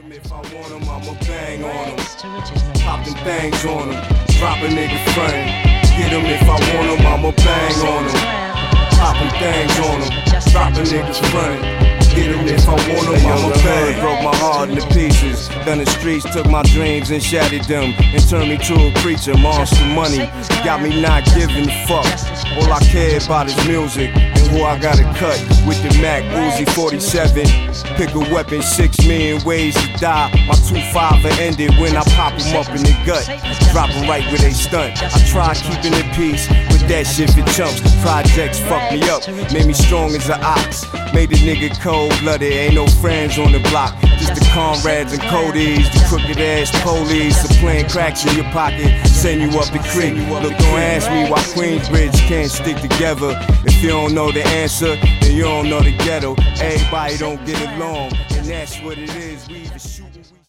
'em if I want 'em, I'ma bang on 'em. Pop them bangs on 'em, drop a nigga frame. Get 'em if I want 'em, I'ma bang on 'em. Pop them bangs on 'em, drop a nigga frame. Get 'em if I want 'em, I'ma bang. Broke my heart into pieces. Then the streets took my dreams and shattered them and turned me to a preacher. Monster money got me not giving a fuck. All I care about is music and who I gotta cut with the Mac Uzi 47. Pick a weapon, 6 million ways to die. My 2-5 ended when I pop 'em up in the gut. Drop 'em right where they stunt. I tried keeping the peace, but that shit for chumps. Projects fucked me up, made me strong as an ox. Made a nigga cold-blooded, ain't no friends on the block. Just the comrades and codies, the crooked ass police. The playing cracks in your pocket, send you up the creek. Look, don't ask me why Queensbridge can't stick together. If you don't know the answer, then you don't know the ghetto. Everybody don't get along, and that's what it is. We either shooting.